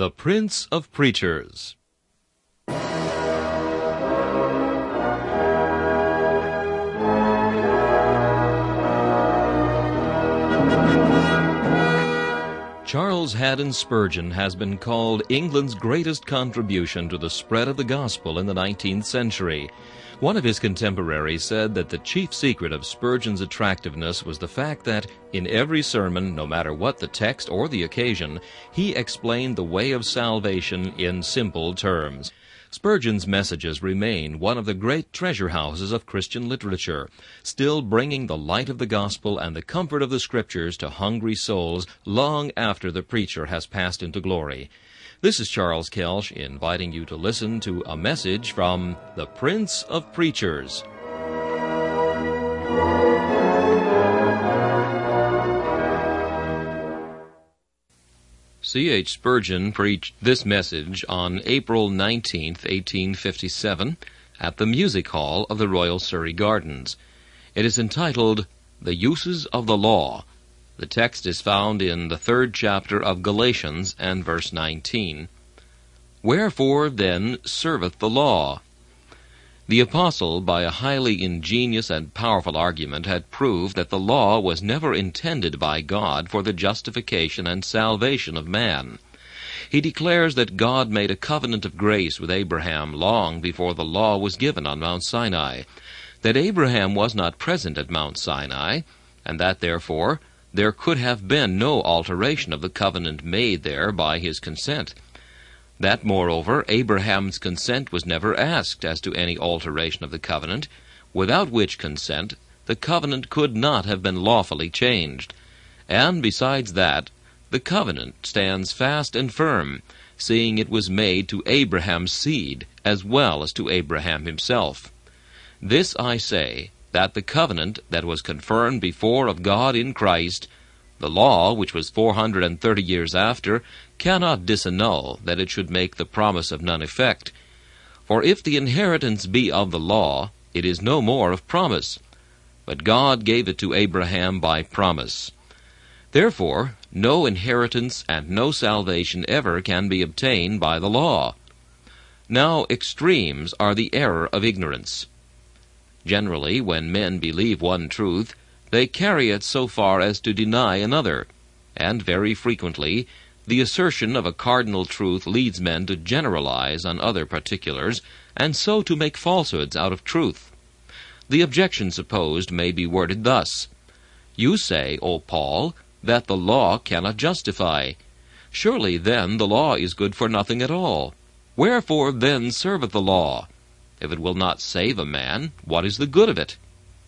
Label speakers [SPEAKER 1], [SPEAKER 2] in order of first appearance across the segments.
[SPEAKER 1] The Prince of Preachers. Charles Haddon Spurgeon has been called England's greatest contribution to the spread of the gospel in the 19th century. One of his contemporaries said that the chief secret of Spurgeon's attractiveness was the fact that, in every sermon, no matter what the text or the occasion, he explained the way of salvation in simple terms. Spurgeon's messages remain one of the great treasure houses of Christian literature, still bringing the light of the gospel and the comfort of the Scriptures to hungry souls long after the preacher has passed into glory. This is Charles Kelsch inviting you to listen to a message from the Prince of Preachers. C.H. Spurgeon preached this message on April 19, 1857, at the Music Hall of the Royal Surrey Gardens. It is entitled, The Uses of the Law. The text is found in the 3rd chapter of Galatians and verse 19. Wherefore then serveth the law? The apostle, by a highly ingenious and powerful argument, had proved that the law was never intended by God for the justification and salvation of man. He declares that God made a covenant of grace with Abraham long before the law was given on Mount Sinai, that Abraham was not present at Mount Sinai, and that, therefore, there could have been no alteration of the covenant made there by his consent. That, moreover, Abraham's consent was never asked as to any alteration of the covenant, without which consent the covenant could not have been lawfully changed. And besides that, the covenant stands fast and firm, seeing it was made to Abraham's seed as well as to Abraham himself. This I say, that the covenant that was confirmed before of God in Christ, the law, which was 430 years after, cannot disannul that it should make the promise of none effect. For if the inheritance be of the law, it is no more of promise. But God gave it to Abraham by promise. Therefore, no inheritance and no salvation ever can be obtained by the law. Now, extremes are the error of ignorance. Generally, when men believe one truth, they carry it so far as to deny another, and very frequently the assertion of a cardinal truth leads men to generalize on other particulars, and so to make falsehoods out of truth. The objection supposed may be worded thus: You say, O Paul, that the law cannot justify. Surely then the law is good for nothing at all. Wherefore then serveth the law? If it will not save a man, what is the good of it?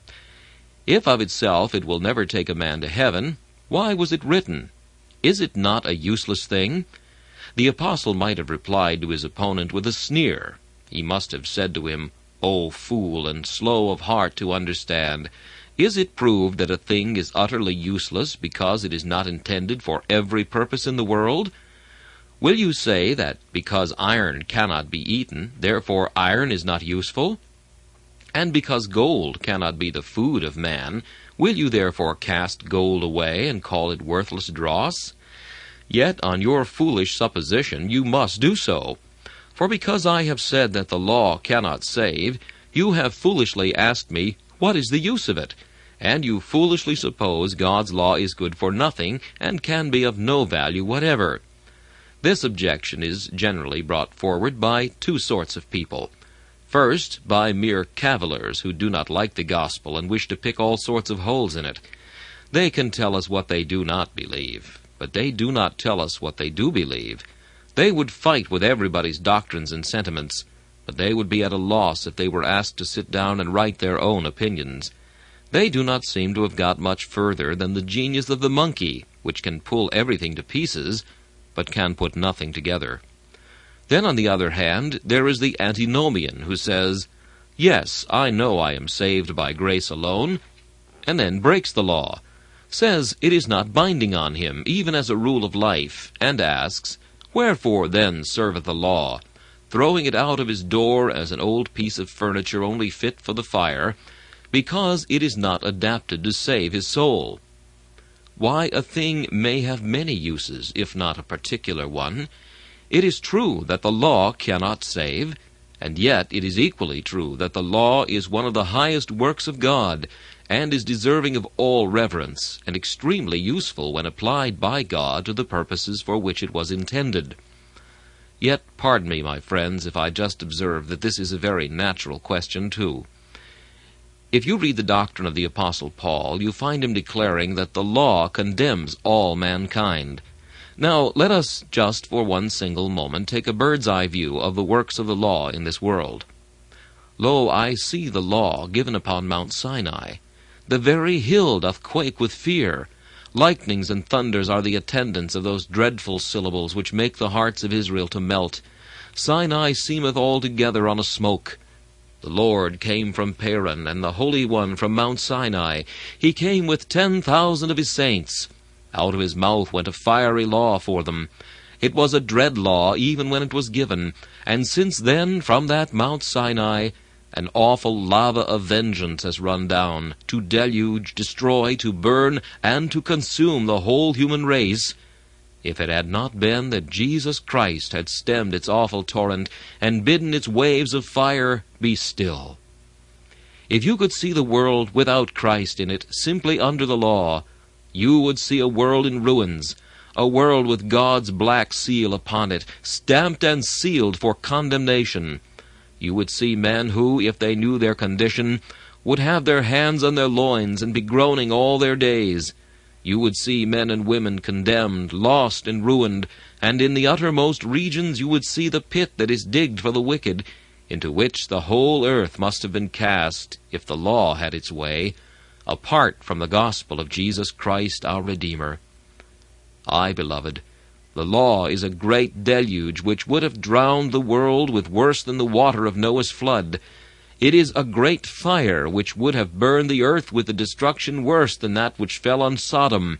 [SPEAKER 1] If of itself it will never take a man to heaven, why was it written? Is it not a useless thing? The apostle might have replied to his opponent with a sneer. He must have said to him, O fool, and slow of heart to understand, is it proved that a thing is utterly useless because it is not intended for every purpose in the world? Will you say that because iron cannot be eaten, therefore iron is not useful? And because gold cannot be the food of man, will you therefore cast gold away and call it worthless dross? Yet on your foolish supposition you must do so. For because I have said that the law cannot save, you have foolishly asked me, what is the use of it? And you foolishly suppose God's law is good for nothing, and can be of no value whatever. This objection is generally brought forward by two sorts of people. First, by mere cavillers who do not like the gospel and wish to pick all sorts of holes in it. They can tell us what they do not believe, but they do not tell us what they do believe. They would fight with everybody's doctrines and sentiments, but they would be at a loss if they were asked to sit down and write their own opinions. They do not seem to have got much further than the genius of the monkey, which can pull everything to pieces, but can put nothing together. Then, on the other hand, there is the antinomian who says, Yes, I know I am saved by grace alone, and then breaks the law, says it is not binding on him, even as a rule of life, and asks, Wherefore then serveth the law? Throwing it out of his door as an old piece of furniture only fit for the fire, because it is not adapted to save his soul. Why, a thing may have many uses, if not a particular one. It is true that the law cannot save, and yet it is equally true that the law is one of the highest works of God, and is deserving of all reverence, and extremely useful when applied by God to the purposes for which it was intended. Yet, pardon me, my friends, if I just observe that this is a very natural question, too. If you read the doctrine of the Apostle Paul, you find him declaring that the law condemns all mankind. Now, let us just for one single moment take a bird's-eye view of the works of the law in this world. Lo, I see the law given upon Mount Sinai. The very hill doth quake with fear. Lightnings and thunders are the attendants of those dreadful syllables which make the hearts of Israel to melt. Sinai seemeth altogether on a smoke. The Lord came from Paran, and the Holy One from Mount Sinai. He came with 10,000 of his saints. Out of his mouth went a fiery law for them. It was a dread law even when it was given, and since then, from that Mount Sinai, an awful lava of vengeance has run down, to deluge, destroy, to burn, and to consume the whole human race, if it had not been that Jesus Christ had stemmed its awful torrent, and bidden its waves of fire be still. If you could see the world without Christ in it, simply under the law, you would see a world in ruins, a world with God's black seal upon it, stamped and sealed for condemnation. You would see men who, if they knew their condition, would have their hands on their loins and be groaning all their days. You would see men and women condemned, lost, and ruined, and in the uttermost regions you would see the pit that is digged for the wicked, into which the whole earth must have been cast, if the law had its way, apart from the gospel of Jesus Christ our Redeemer. Aye, beloved, the law is a great deluge which would have drowned the world with worse than the water of Noah's flood. It is a great fire which would have burned the earth with a destruction worse than that which fell on Sodom.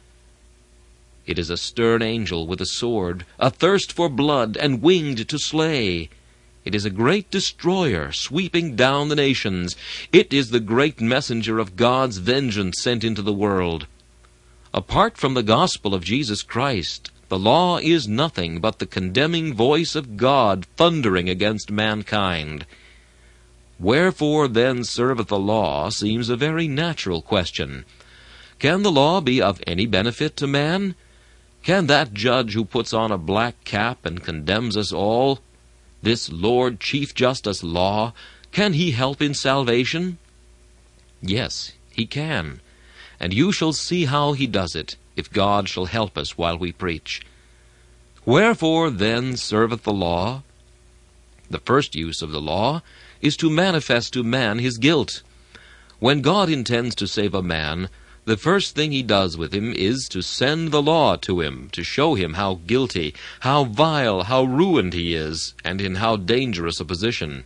[SPEAKER 1] It is a stern angel with a sword, a thirst for blood, and winged to slay. It is a great destroyer sweeping down the nations. It is the great messenger of God's vengeance sent into the world. Apart from the gospel of Jesus Christ, the law is nothing but the condemning voice of God thundering against mankind. Wherefore then serveth the law seems a very natural question. Can the law be of any benefit to man? Can that judge who puts on a black cap and condemns us all, this Lord Chief Justice Law, can he help in salvation? Yes, he can, and you shall see how he does it, if God shall help us while we preach. Wherefore then serveth the law? The first use of the law is to manifest to man his guilt. When God intends to save a man, the first thing he does with him is to send the law to him, to show him how guilty, how vile, how ruined he is, and in how dangerous a position.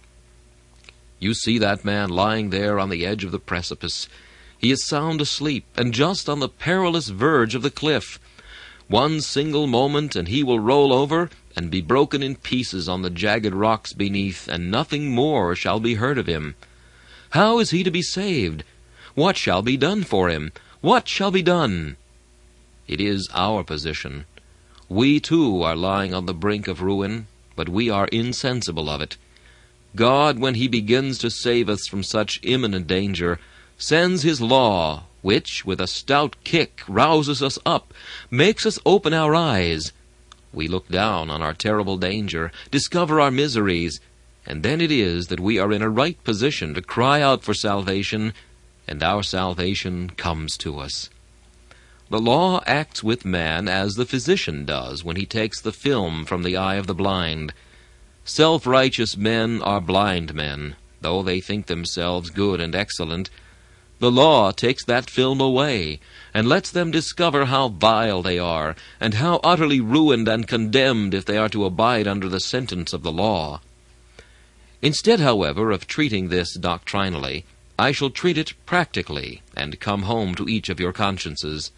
[SPEAKER 1] You see that man lying there on the edge of the precipice. He is sound asleep, and just on the perilous verge of the cliff. One single moment, and he will roll over and be broken in pieces on the jagged rocks beneath, and nothing more shall be heard of him. How is he to be saved? What shall be done for him? What shall be done? It is our position. We too are lying on the brink of ruin, but we are insensible of it. God, when he begins to save us from such imminent danger, sends his law, which, with a stout kick, rouses us up, makes us open our eyes. We look down on our terrible danger, discover our miseries, and then it is that we are in a right position to cry out for salvation, and our salvation comes to us. The law acts with man as the physician does when he takes the film from the eye of the blind. Self-righteous men are blind men, though they think themselves good and excellent. The law takes that film away, and lets them discover how vile they are, and how utterly ruined and condemned if they are to abide under the sentence of the law. Instead, however, of treating this doctrinally, I shall treat it practically, and come home to each of your consciences.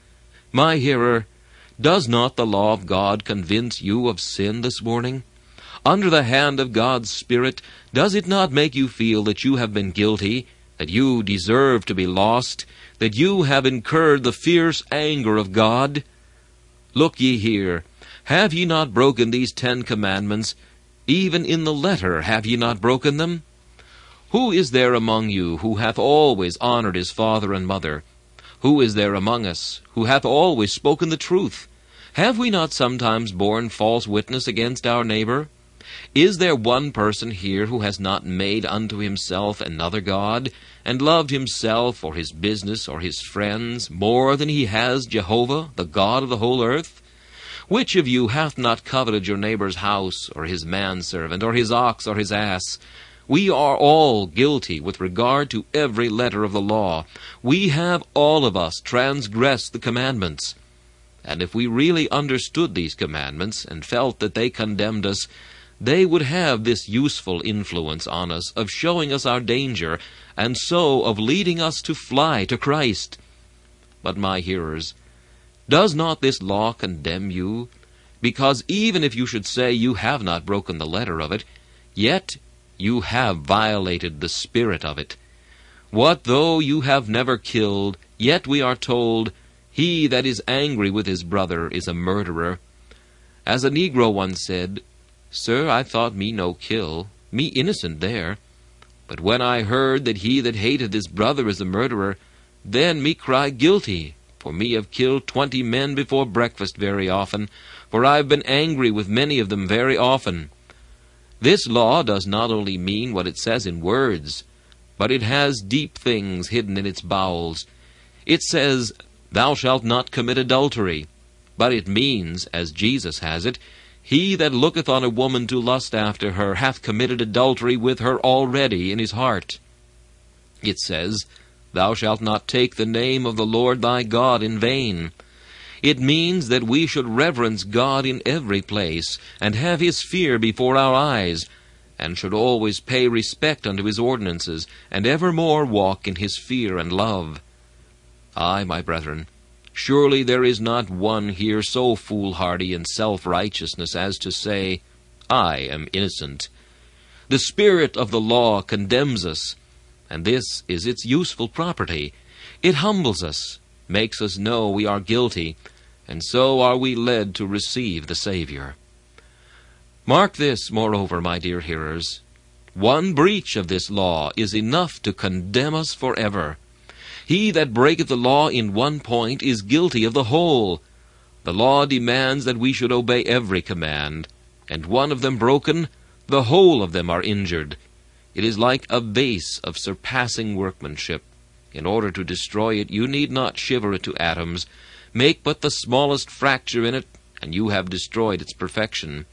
[SPEAKER 1] My hearer, does not the law of God convince you of sin this morning? Under the hand of God's Spirit, does it not make you feel that you have been guilty, that you deserve to be lost, that you have incurred the fierce anger of God? Look ye here, Have ye not broken these 10 commandments? Even in the letter have ye not broken them? Who is there among you who hath always honored his father and mother? Who is there among us who hath always spoken the truth? Have we not sometimes borne false witness against our neighbor? Is there one person here who has not made unto himself another god, and loved himself or his business or his friends more than he has Jehovah, the God of the whole earth? Which of you hath not coveted your neighbor's house, or his manservant, or his ox, or his ass? We are all guilty with regard to every letter of the law. We have all of us transgressed the commandments. And if we really understood these commandments, and felt that they condemned us, they would have this useful influence on us of showing us our danger, and so of leading us to fly to Christ. But, my hearers, does not this law condemn you? Because even if you should say you have not broken the letter of it, yet you have violated the spirit of it. What though you have never killed, yet we are told, he that is angry with his brother is a murderer. As a Negro once said, Sir, I thought me no kill, me innocent there. But when I heard that he that hated his brother is a murderer, then me cry guilty. For me have killed 20 men before breakfast very often, for I have been angry with many of them very often. This law does not only mean what it says in words, but it has deep things hidden in its bowels. It says, Thou shalt not commit adultery, but it means, as Jesus has it, He that looketh on a woman to lust after her hath committed adultery with her already in his heart. It says, Thou shalt not take the name of the Lord thy God in vain. It means that we should reverence God in every place, and have His fear before our eyes, and should always pay respect unto His ordinances, and evermore walk in His fear and love. Ay, my brethren, surely there is not one here so foolhardy in self-righteousness as to say, I am innocent. The spirit of the law condemns us, and this is its useful property. It humbles us, makes us know we are guilty, and so are we led to receive the Savior. Mark this, moreover, my dear hearers. One breach of this law is enough to condemn us forever. He that breaketh the law in one point is guilty of the whole. The law demands that we should obey every command, and one of them broken, the whole of them are injured. It is like a vase of surpassing workmanship. In order to destroy it, you need not shiver it to atoms. Make but the smallest fracture in it, and you have destroyed its perfection.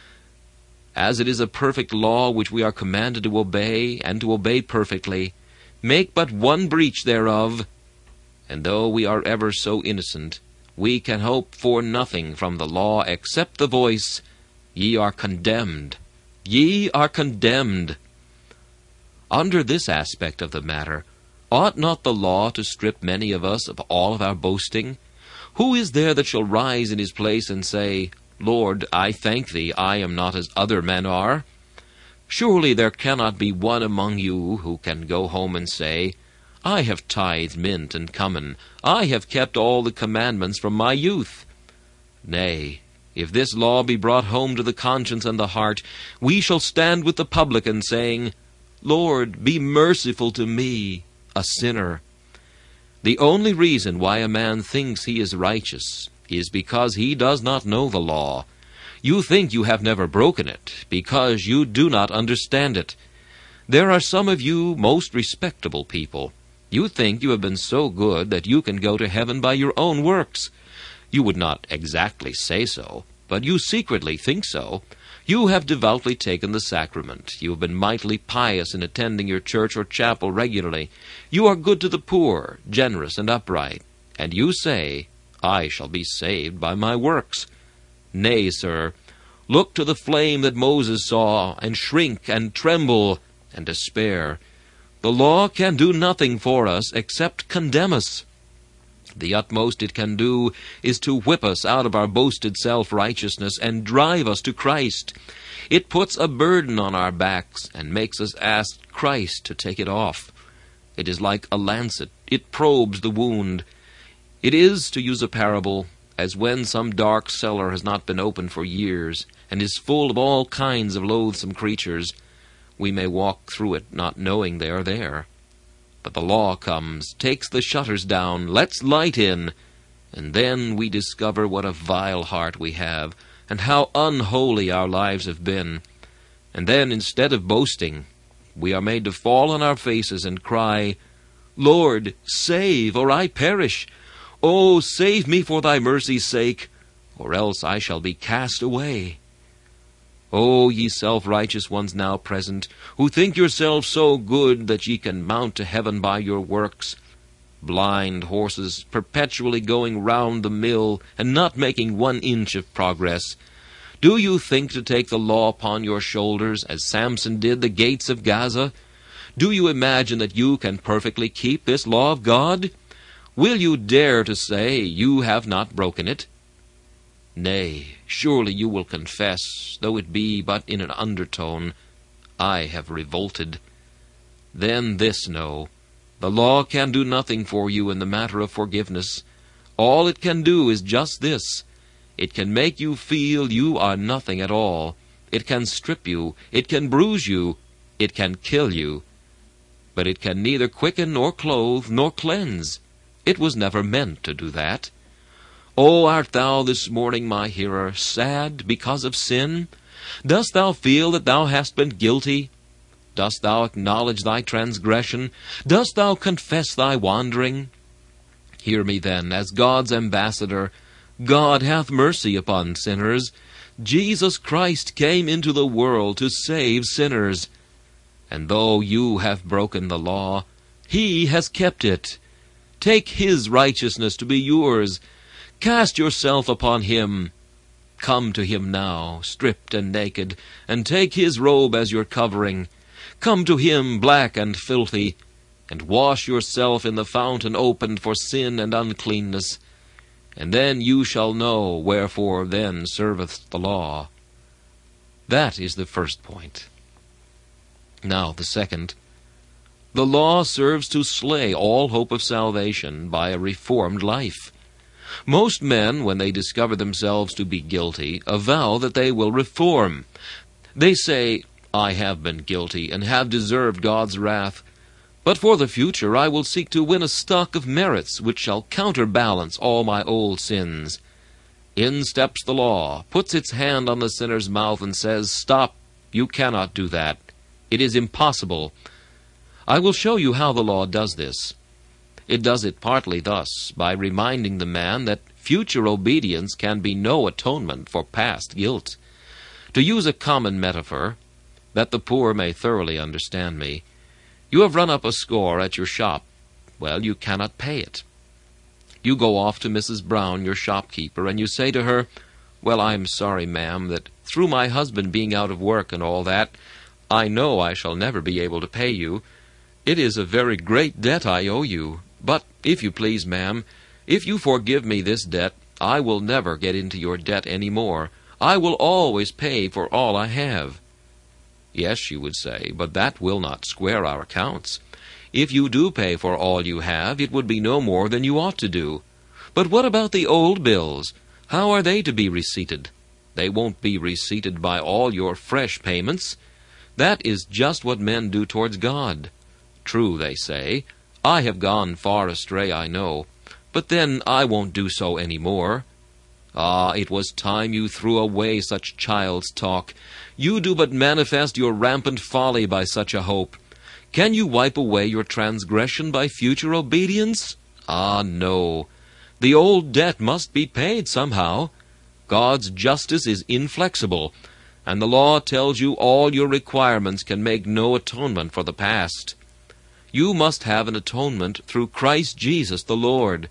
[SPEAKER 1] As it is a perfect law which we are commanded to obey, and to obey perfectly, make but one breach thereof, and though we are ever so innocent, we can hope for nothing from the law except the voice, Ye are condemned. Ye are condemned. Under this aspect of the matter, ought not the law to strip many of us of all of our boasting? Who is there that shall rise in his place and say, Lord, I thank thee, I am not as other men are? Surely there cannot be one among you who can go home and say, I have tithed mint and cummin, I have kept all the commandments from my youth. Nay, if this law be brought home to the conscience and the heart, we shall stand with the publican, saying, Lord, be merciful to me, a sinner. The only reason why a man thinks he is righteous is because he does not know the law. You think you have never broken it, because you do not understand it. There are some of you most respectable people. You think you have been so good that you can go to heaven by your own works. You would not exactly say so, but you secretly think so. You have devoutly taken the sacrament. You have been mightily pious in attending your church or chapel regularly. You are good to the poor, generous and upright. And you say, I shall be saved by my works. Nay, sir, look to the flame that Moses saw, and shrink and tremble and despair. The law can do nothing for us except condemn us. The utmost it can do is to whip us out of our boasted self-righteousness and drive us to Christ. It puts a burden on our backs and makes us ask Christ to take it off. It is like a lancet. It probes the wound. It is, to use a parable, as when some dark cellar has not been opened for years, and is full of all kinds of loathsome creatures. We may walk through it not knowing they are there. But the law comes, takes the shutters down, lets light in, and then we discover what a vile heart we have, and how unholy our lives have been. And then, instead of boasting, we are made to fall on our faces and cry, "Lord, save, or I perish. Oh, save me for thy mercy's sake, or else I shall be cast away." O ye self-righteous ones now present, who think yourselves so good that ye can mount to heaven by your works, blind horses perpetually going round the mill and not making 1 inch of progress, do you think to take the law upon your shoulders, as Samson did the gates of Gaza? Do you imagine that you can perfectly keep this law of God? Will you dare to say you have not broken it? Nay, surely you will confess, though it be but in an undertone, "I have revolted." Then this know, the law can do nothing for you in the matter of forgiveness. All it can do is just this: it can make you feel you are nothing at all. It can strip you, it can bruise you, it can kill you. But it can neither quicken nor clothe nor cleanse. It was never meant to do that. Oh, art thou this morning, my hearer, sad because of sin? Dost thou feel that thou hast been guilty? Dost thou acknowledge thy transgression? Dost thou confess thy wandering? Hear me then, as God's ambassador. God hath mercy upon sinners. Jesus Christ came into the world to save sinners. And though you have broken the law, he has kept it. Take his righteousness to be yours. Cast yourself upon him. Come to him now, stripped and naked, and take his robe as your covering. Come to him black and filthy, and wash yourself in the fountain opened for sin and uncleanness. And then you shall know wherefore then serveth the law. That is the first point. Now the second. The law serves to slay all hope of salvation by a reformed life. Most men, when they discover themselves to be guilty, avow that they will reform. They say, "I have been guilty, and have deserved God's wrath. But for the future I will seek to win a stock of merits which shall counterbalance all my old sins." In steps the law, puts its hand on the sinner's mouth, and says, "Stop, you cannot do that. It is impossible." I will show you how the law does this. It does it partly thus, by reminding the man that future obedience can be no atonement for past guilt. To use a common metaphor, that the poor may thoroughly understand me, you have run up a score at your shop. Well, you cannot pay it. You go off to Mrs. Brown, your shopkeeper, and you say to her, "Well, I'm sorry, ma'am, that through my husband being out of work and all that, I know I shall never be able to pay you. It is a very great debt I owe you. But, if you please, ma'am, if you forgive me this debt, I will never get into your debt any more. I will always pay for all I have." Yes, you would say, but that will not square our accounts. If you do pay for all you have, it would be no more than you ought to do. But what about the old bills? How are they to be receipted? They won't be receipted by all your fresh payments. That is just what men do towards God. True, they say, "I have gone far astray, I know, but then I won't do so any more." Ah, it was time you threw away such child's talk. You do but manifest your rampant folly by such a hope. Can you wipe away your transgression by future obedience? Ah, no. The old debt must be paid somehow. God's justice is inflexible, and the law tells you all your requirements can make no atonement for the past. You must have an atonement through Christ Jesus the Lord.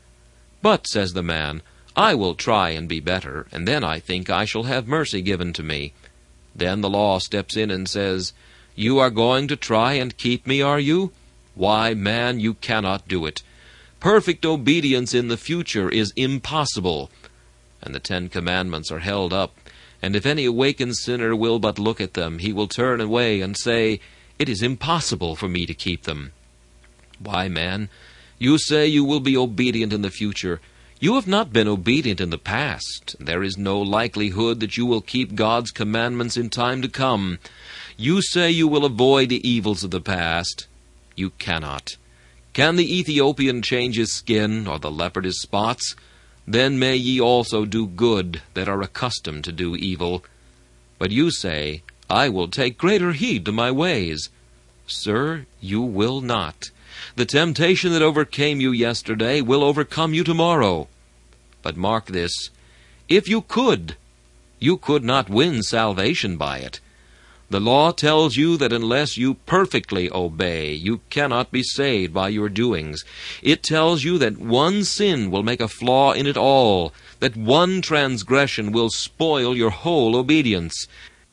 [SPEAKER 1] "But," says the man, "I will try and be better, and then I think I shall have mercy given to me." Then the law steps in and says, "You are going to try and keep me, are you? Why, man, you cannot do it. Perfect obedience in the future is impossible." And the 10 Commandments are held up, and if any awakened sinner will but look at them, he will turn away and say, "It is impossible for me to keep them." Why, man, you say you will be obedient in the future. You have not been obedient in the past. There is no likelihood that you will keep God's commandments in time to come. You say you will avoid the evils of the past. You cannot. Can the Ethiopian change his skin, or the leopard his spots? Then may ye also do good that are accustomed to do evil. But you say, I will take greater heed to my ways. Sir, you will not. The temptation that overcame you yesterday will overcome you tomorrow. But mark this, if you could not win salvation by it. The law tells you that unless you perfectly obey, you cannot be saved by your doings. It tells you that one sin will make a flaw in it all, that one transgression will spoil your whole obedience.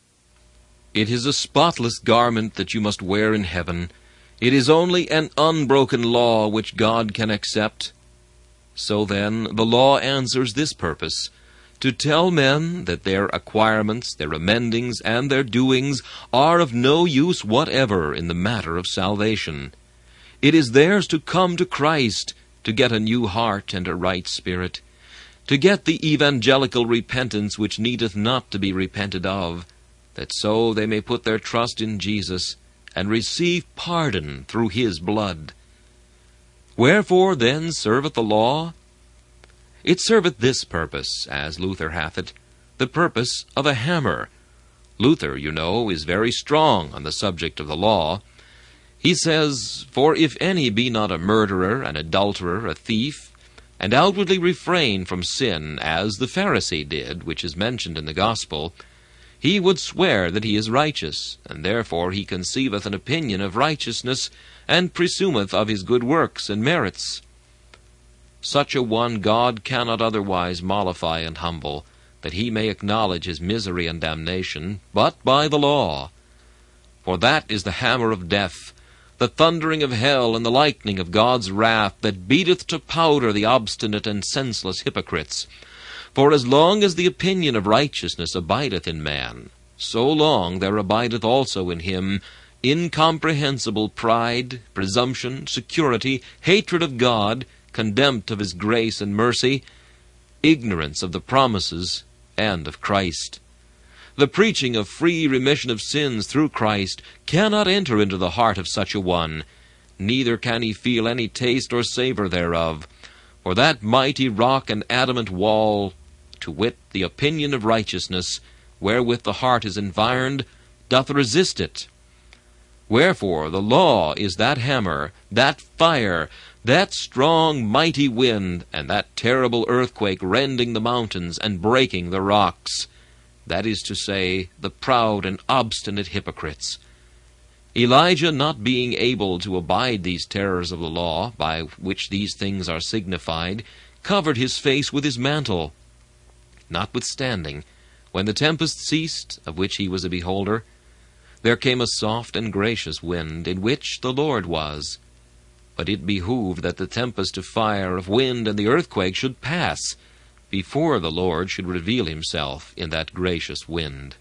[SPEAKER 1] It is a spotless garment that you must wear in heaven. It is only an unbroken law which God can accept. So then, the law answers this purpose, to tell men that their acquirements, their amendings, and their doings are of no use whatever in the matter of salvation. It is theirs to come to Christ, to get a new heart and a right spirit, to get the evangelical repentance which needeth not to be repented of, that so they may put their trust in Jesus, and receive pardon through his blood. Wherefore then serveth the law? It serveth this purpose, as Luther hath it, the purpose of a hammer. Luther, you know, is very strong on the subject of the law. He says, For if any be not a murderer, an adulterer, a thief, and outwardly refrain from sin, as the Pharisee did, which is mentioned in the Gospel, he would swear that he is righteous, and therefore he conceiveth an opinion of righteousness, and presumeth of his good works and merits. Such a one God cannot otherwise mollify and humble, that he may acknowledge his misery and damnation, but by the law. For that is the hammer of death, the thundering of hell, and the lightning of God's wrath, that beateth to powder the obstinate and senseless hypocrites. For as long as the opinion of righteousness abideth in man, so long there abideth also in him incomprehensible pride, presumption, security, hatred of God, contempt of his grace and mercy, ignorance of the promises and of Christ. The preaching of free remission of sins through Christ cannot enter into the heart of such a one, neither can he feel any taste or savor thereof. For that mighty rock and adamant wall, to wit, the opinion of righteousness, wherewith the heart is environed, doth resist it. Wherefore the law is that hammer, that fire, that strong mighty wind, and that terrible earthquake rending the mountains and breaking the rocks, that is to say, the proud and obstinate hypocrites. Elijah, not being able to abide these terrors of the law, by which these things are signified, covered his face with his mantle. Notwithstanding, when the tempest ceased, of which he was a beholder, there came a soft and gracious wind, in which the Lord was. But it behooved that the tempest of fire, of wind, and the earthquake should pass, before the Lord should reveal himself in that gracious wind.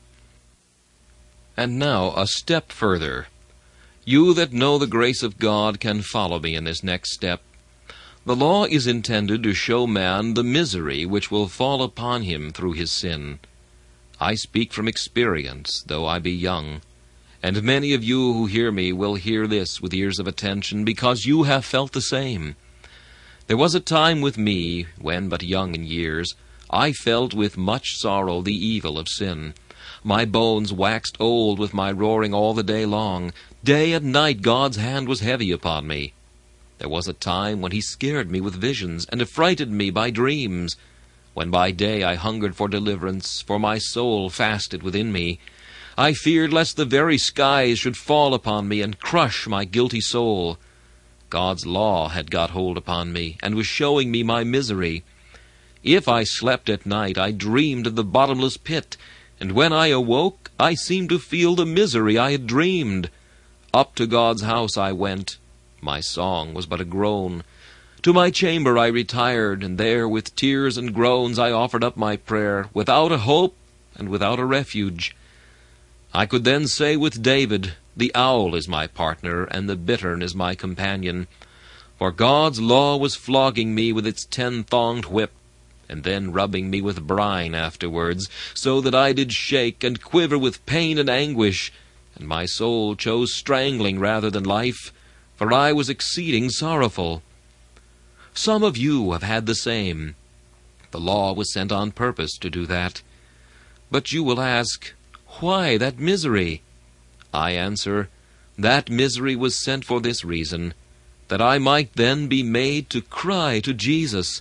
[SPEAKER 1] And now a step further. You that know the grace of God can follow me in this next step. The law is intended to show man the misery which will fall upon him through his sin. I speak from experience, though I be young. And many of you who hear me will hear this with ears of attention, because you have felt the same. There was a time with me, when but young in years, I felt with much sorrow the evil of sin. My bones waxed old with my roaring all the day long. Day and night God's hand was heavy upon me. There was a time when he scared me with visions, and affrighted me by dreams. When by day I hungered for deliverance, for my soul fasted within me. I feared lest the very skies should fall upon me and crush my guilty soul. God's law had got hold upon me, and was showing me my misery. If I slept at night, I dreamed of the bottomless pit, and when I awoke, I seemed to feel the misery I had dreamed. Up to God's house I went. My song was but a groan. To my chamber I retired, and there with tears and groans I offered up my prayer, without a hope and without a refuge. I could then say with David, The owl is my partner, and the bittern is my companion. For God's law was flogging me with its 10-thonged whip, and then rubbing me with brine afterwards, so that I did shake and quiver with pain and anguish, and my soul chose strangling rather than life, for I was exceeding sorrowful. Some of you have had the same. The law was sent on purpose to do that. But you will ask, why that misery? I answer, that misery was sent for this reason, that I might then be made to cry to Jesus.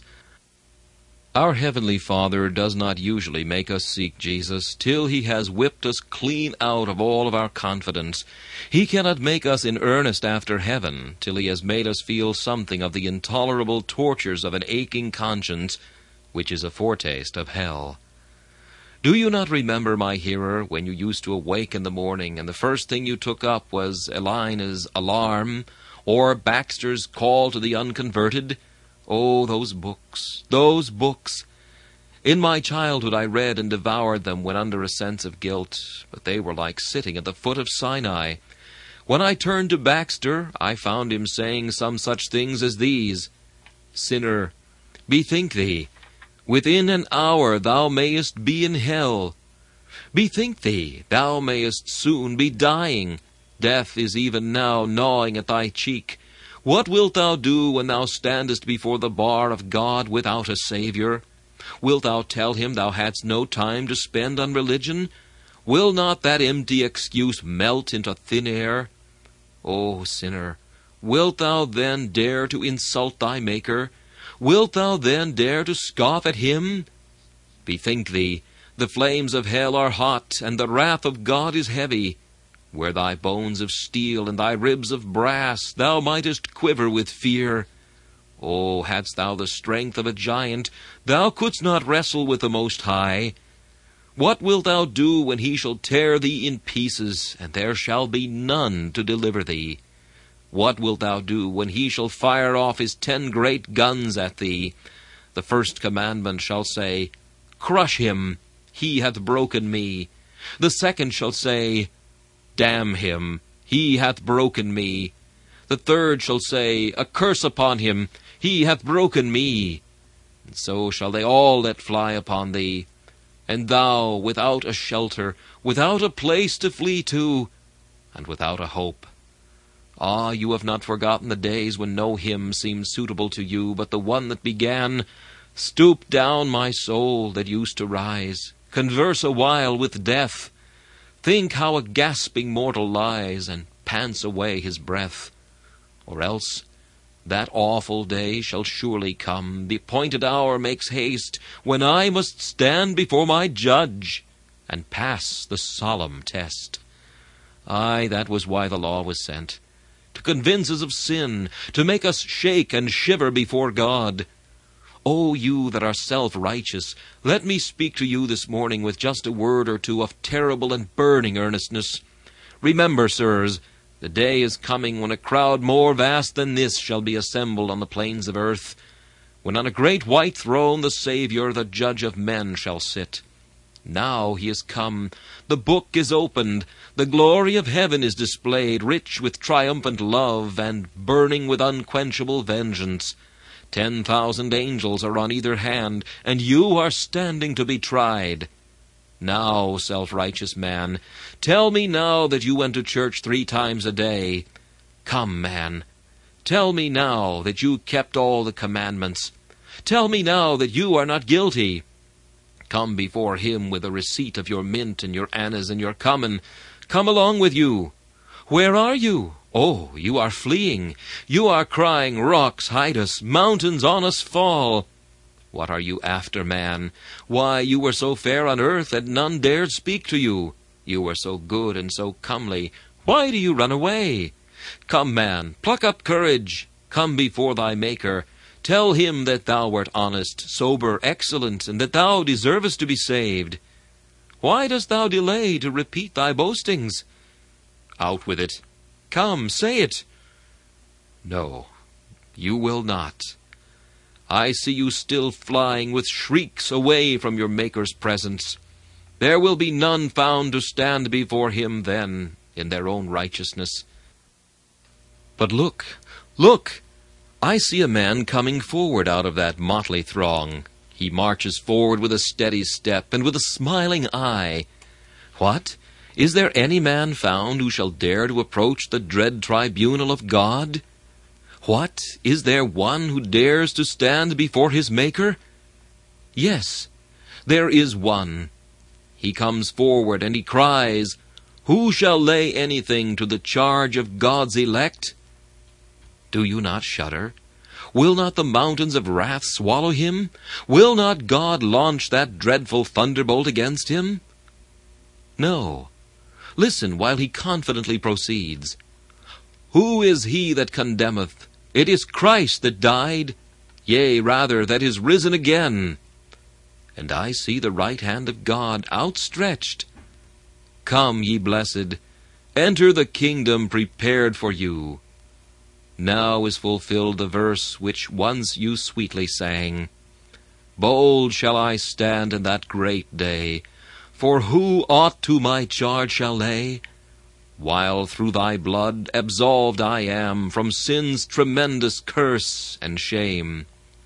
[SPEAKER 1] Our Heavenly Father does not usually make us seek Jesus till He has whipped us clean out of all of our confidence. He cannot make us in earnest after heaven till He has made us feel something of the intolerable tortures of an aching conscience, which is a foretaste of hell. Do you not remember, my hearer, when you used to awake in the morning, and the first thing you took up was Elina's alarm, or Baxter's call to the unconverted? Oh, those books, those books! In my childhood I read and devoured them when under a sense of guilt, but they were like sitting at the foot of Sinai. When I turned to Baxter, I found him saying some such things as these: Sinner, bethink thee, within an hour thou mayest be in hell. Bethink thee, thou mayest soon be dying. Death is even now gnawing at thy cheek. What wilt thou do when thou standest before the bar of God without a Saviour? Wilt thou tell Him thou hadst no time to spend on religion? Will not that empty excuse melt into thin air? O sinner, wilt thou then dare to insult thy Maker? Wilt thou then dare to scoff at Him? Bethink thee, the flames of hell are hot, and the wrath of God is heavy. Were thy bones of steel and thy ribs of brass, thou mightest quiver with fear. Oh, hadst thou the strength of a giant, thou couldst not wrestle with the Most High. What wilt thou do when He shall tear thee in pieces, and there shall be none to deliver thee? What wilt thou do when He shall fire off His 10 great guns at thee? The first commandment shall say, Crush him, he hath broken me. The second shall say, Damn him, he hath broken me. The third shall say, A curse upon him, he hath broken me. And so shall they all let fly upon thee. And thou, without a shelter, without a place to flee to, and without a hope. Ah, you have not forgotten the days when no hymn seemed suitable to you but the one that began, Stoop down, my soul, that used to rise, converse a while with death. Think how a gasping mortal lies, and pants away his breath. Or else, that awful day shall surely come, the appointed hour makes haste, when I must stand before my Judge, and pass the solemn test. Aye, that was why the law was sent, to convince us of sin, to make us shake and shiver before God. O you that are self-righteous, let me speak to you this morning with just a word or two of terrible and burning earnestness. Remember, sirs, the day is coming when a crowd more vast than this shall be assembled on the plains of earth, when on a great white throne the Saviour, the Judge of men, shall sit. Now He is come, the book is opened, the glory of heaven is displayed, rich with triumphant love and burning with unquenchable vengeance. 10,000 angels are on either hand, and you are standing to be tried. Now, self-righteous man, tell me now that you went to church 3 times a day. Come, man, tell me now that you kept all the commandments. Tell me now that you are not guilty. Come before Him with a receipt of your mint and your annas and your cumin. Come along with you. Where are you? Oh, you are fleeing. You are crying, Rocks hide us, mountains on us fall. What are you after, man? Why, you were so fair on earth that none dared speak to you. You were so good and so comely. Why do you run away? Come, man, pluck up courage. Come before thy Maker. Tell Him that thou wert honest, sober, excellent, and that thou deservest to be saved. Why dost thou delay to repeat thy boastings? Out with it. Come, say it. No, you will not. I see you still flying with shrieks away from your Maker's presence. There will be none found to stand before Him then in their own righteousness. But look, look! I see a man coming forward out of that motley throng. He marches forward with a steady step and with a smiling eye. What? Is there any man found who shall dare to approach the dread tribunal of God? What? Is there one who dares to stand before his Maker? Yes, there is one. He comes forward and he cries, "Who shall lay anything to the charge of God's elect?" Do you not shudder? Will not the mountains of wrath swallow him? Will not God launch that dreadful thunderbolt against him? No. Listen while he confidently proceeds. "Who is he that condemneth? It is Christ that died, yea, rather, that is risen again. And I see the right hand of God outstretched. Come, ye blessed, enter the kingdom prepared for you. Now is fulfilled the verse which once you sweetly sang. Bold shall I stand in that great day, for who aught to my charge shall lay? While through thy blood absolved I am from sin's tremendous curse and shame."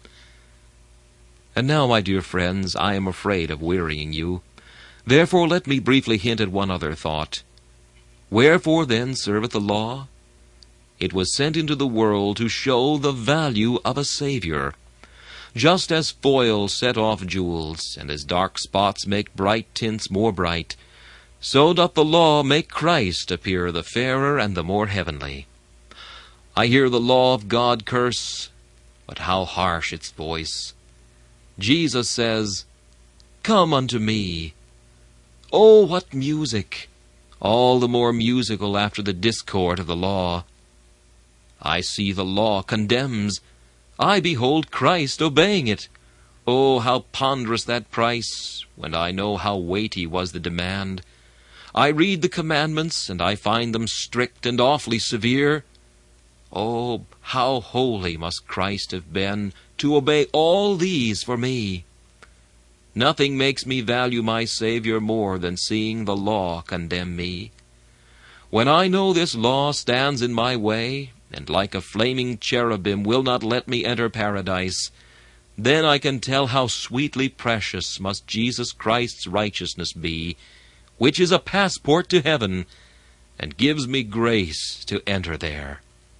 [SPEAKER 1] And now, my dear friends, I am afraid of wearying you. Therefore let me briefly hint at one other thought. Wherefore then serveth the law? It was sent into the world to show the value of a Savior. Just as foil set off jewels, and as dark spots make bright tints more bright, so doth the law make Christ appear the fairer and the more heavenly. I hear the law of God curse, but how harsh its voice. Jesus says, "Come unto me." Oh, what music! All the more musical after the discord of the law. I see the law condemns. I behold Christ obeying it. Oh, how ponderous that price, when I know how weighty was the demand. I read the commandments, and I find them strict and awfully severe. Oh, how holy must Christ have been to obey all these for me. Nothing makes me value my Savior more than seeing the law condemn me. When I know this law stands in my way, and like a flaming cherubim will not let me enter paradise, then I can tell how sweetly precious must Jesus Christ's righteousness be, which is a passport to heaven, and gives me grace to enter there.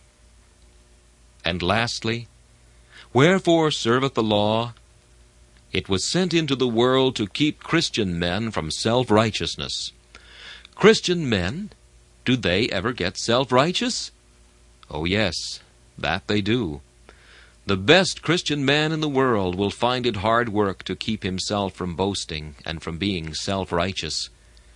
[SPEAKER 1] And lastly, wherefore serveth the law? It was sent into the world to keep Christian men from self-righteousness. Christian men, do they ever get self-righteous? Oh yes, that they do. The best Christian man in the world will find it hard work to keep himself from boasting and from being self-righteous.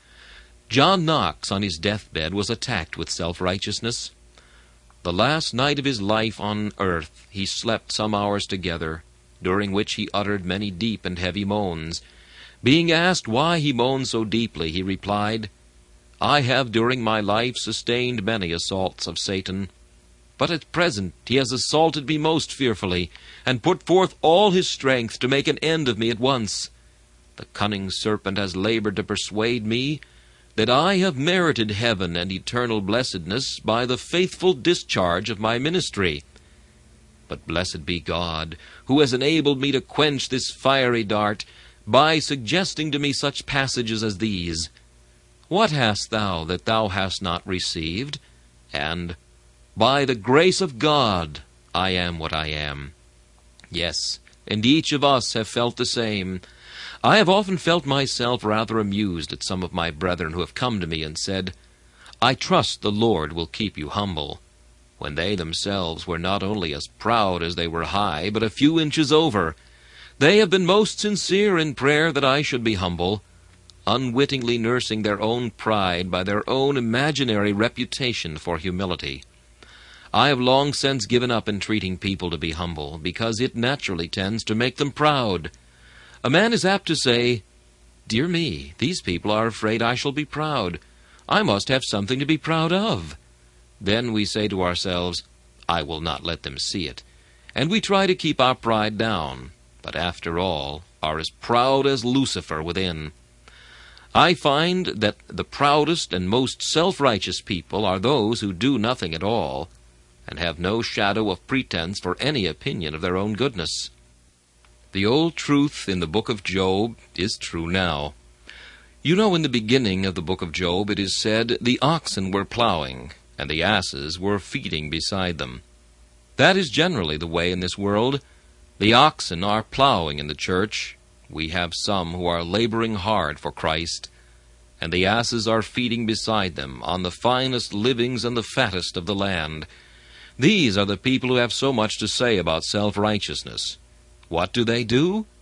[SPEAKER 1] John Knox on his deathbed was attacked with self-righteousness. The last night of his life on earth he slept some hours together, during which he uttered many deep and heavy moans. Being asked why he moaned so deeply, he replied, "I have during my life sustained many assaults of Satan, but at present he has assaulted me most fearfully, and put forth all his strength to make an end of me at once. The cunning serpent has labored to persuade me that I have merited heaven and eternal blessedness by the faithful discharge of my ministry. But blessed be God, who has enabled me to quench this fiery dart by suggesting to me such passages as these. What hast thou that thou hast not received? And, by the grace of God, I am what I am. Yes, and each of us have felt the same. I have often felt myself rather amused at some of my brethren who have come to me and said, "I trust the Lord will keep you humble," when they themselves were not only as proud as they were high, but a few inches over. They have been most sincere in prayer that I should be humble, unwittingly nursing their own pride by their own imaginary reputation for humility. I have long since given up entreating people to be humble, because it naturally tends to make them proud. A man is apt to say, "Dear me, these people are afraid I shall be proud. I must have something to be proud of." Then we say to ourselves, "I will not let them see it." And we try to keep our pride down, but after all, are as proud as Lucifer within. I find that the proudest and most self-righteous people are those who do nothing at all, and have no shadow of pretense for any opinion of their own goodness. The old truth in the book of Job is true now. You know, in the beginning of the book of Job it is said, "The oxen were plowing, and the asses were feeding beside them." That is generally the way in this world. The oxen are plowing in the church. We have some who are laboring hard for Christ, and the asses are feeding beside them on the finest livings and the fattest of the land. These are the people who have so much to say about self-righteousness. What do? They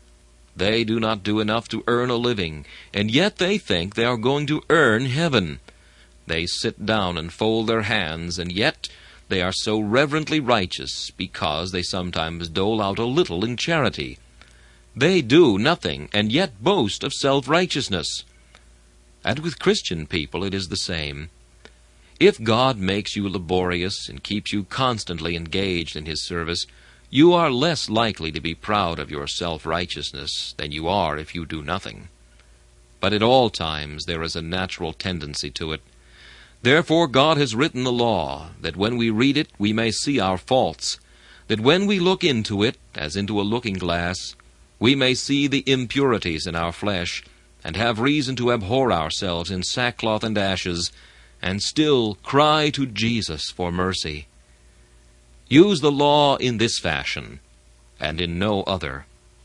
[SPEAKER 1] do not do enough to earn a living, and yet they think they are going to earn heaven. They sit down and fold their hands, and yet they are so reverently righteous because they sometimes dole out a little in charity. They do nothing, and yet boast of self-righteousness. And with Christian people it is the same. If God makes you laborious and keeps you constantly engaged in His service, you are less likely to be proud of your self-righteousness than you are if you do nothing. But at all times there is a natural tendency to it. Therefore God has written the law, that when we read it we may see our faults, that when we look into it, as into a looking glass, we may see the impurities in our flesh, and have reason to abhor ourselves in sackcloth and ashes, and still cry to Jesus for mercy. Use the law in this fashion, and in no other.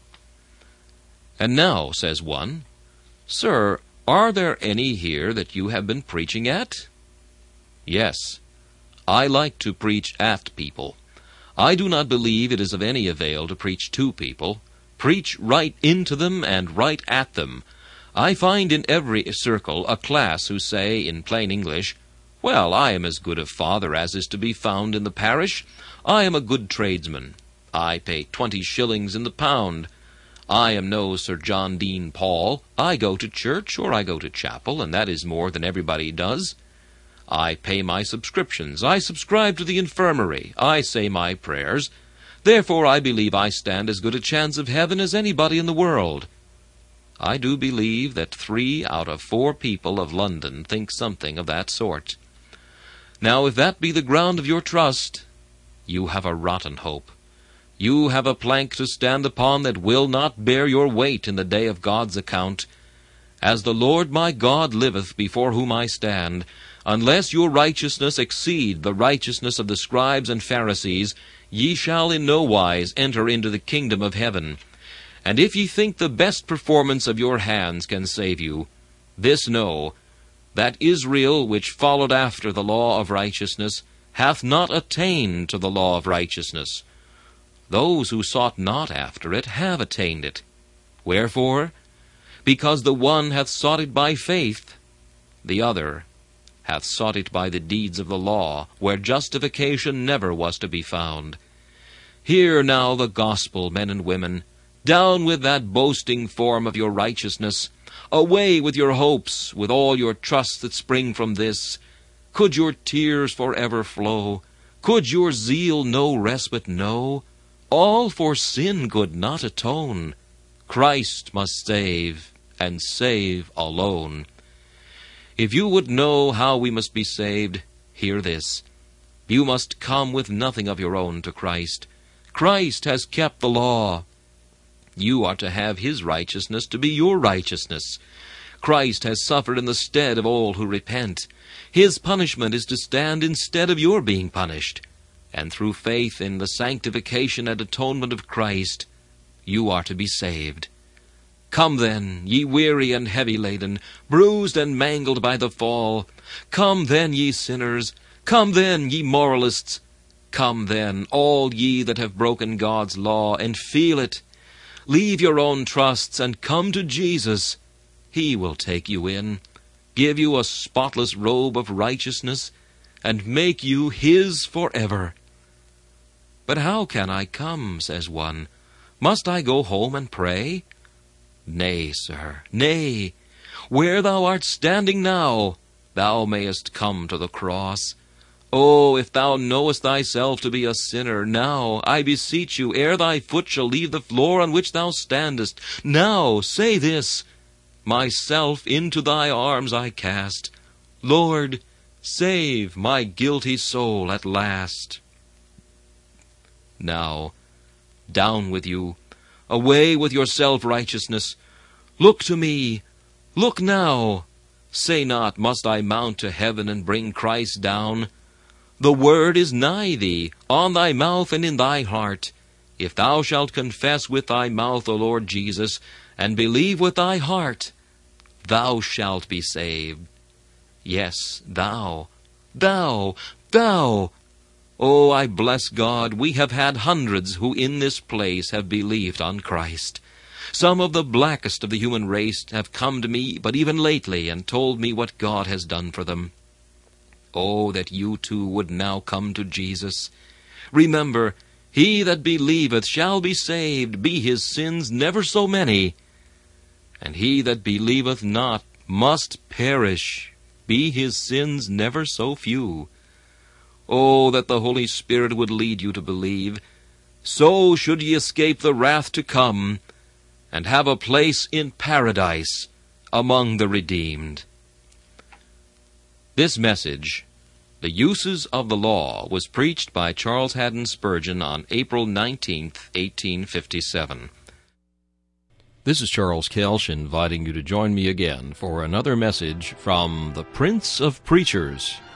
[SPEAKER 1] And now, says one, "Sir, are there any here that you have been preaching at?" Yes, I like to preach at people. I do not believe it is of any avail to preach to people. Preach right into them and right at them. I find in every circle a class who say, in plain English, "Well, I am as good a father as is to be found in the parish. I am a good tradesman. I pay 20 shillings in the pound. I am no Sir John Dean Paul. I go to church or I go to chapel, and that is more than everybody does. I pay my subscriptions. I subscribe to the infirmary. I say my prayers. Therefore I believe I stand as good a chance of heaven as anybody in the world." I do believe that 3 out of 4 people of London think something of that sort. Now, if that be the ground of your trust, you have a rotten hope. You have a plank to stand upon that will not bear your weight in the day of God's account. As the Lord my God liveth, before whom I stand, unless your righteousness exceed the righteousness of the scribes and Pharisees, ye shall in no wise enter into the kingdom of heaven. And if ye think the best performance of your hands can save you, this know, that Israel, which followed after the law of righteousness, hath not attained to the law of righteousness. Those who sought not after it have attained it. Wherefore? Because the one hath sought it by faith, the other hath sought it by the deeds of the law, where justification never was to be found. Hear now the gospel, men and women. Down with that boasting form of your righteousness. Away with your hopes, with all your trusts that spring from this. Could your tears forever flow? Could your zeal no respite know? All for sin could not atone. Christ must save, and save alone. If you would know how we must be saved, hear this. You must come with nothing of your own to Christ. Christ has kept the law. You are to have His righteousness to be your righteousness. Christ has suffered in the stead of all who repent. His punishment is to stand instead of your being punished. And through faith in the sanctification and atonement of Christ, you are to be saved. Come then, ye weary and heavy laden, bruised and mangled by the fall. Come then, ye sinners. Come then, ye moralists. Come then, all ye that have broken God's law, and feel it. Leave your own trusts and come to Jesus. He will take you in, give you a spotless robe of righteousness, and make you His forever. But how can I come, says one? Must I go home and pray? Nay, sir, nay. Where thou art standing now, thou mayest come to the cross. Oh, if thou knowest thyself to be a sinner, now, I beseech you, ere thy foot shall leave the floor on which thou standest, now say this, myself into thy arms I cast. Lord, save my guilty soul at last. now. Down with you. Away with your self-righteousness. Look to me. Look now. Say not, must I mount to heaven and bring Christ down? The word is nigh thee, on thy mouth and in thy heart. If thou shalt confess with thy mouth the Lord Jesus, and believe with thy heart, thou shalt be saved. Yes, thou. Oh, I bless God, we have had hundreds who in this place have believed on Christ. Some of the blackest of the human race have come to me, but even lately, and told me what God has done for them. Oh, that you too would now come to Jesus. Remember, he that believeth shall be saved, be his sins never so many. And he that believeth not must perish, be his sins never so few. Oh, that the Holy Spirit would lead you to believe. So should ye escape the wrath to come, and have a place in paradise among the redeemed. This message, The Uses of the Law, was preached by Charles Haddon Spurgeon on April 19, 1857. This is Charles Kelsch inviting you to join me again for another message from the Prince of Preachers,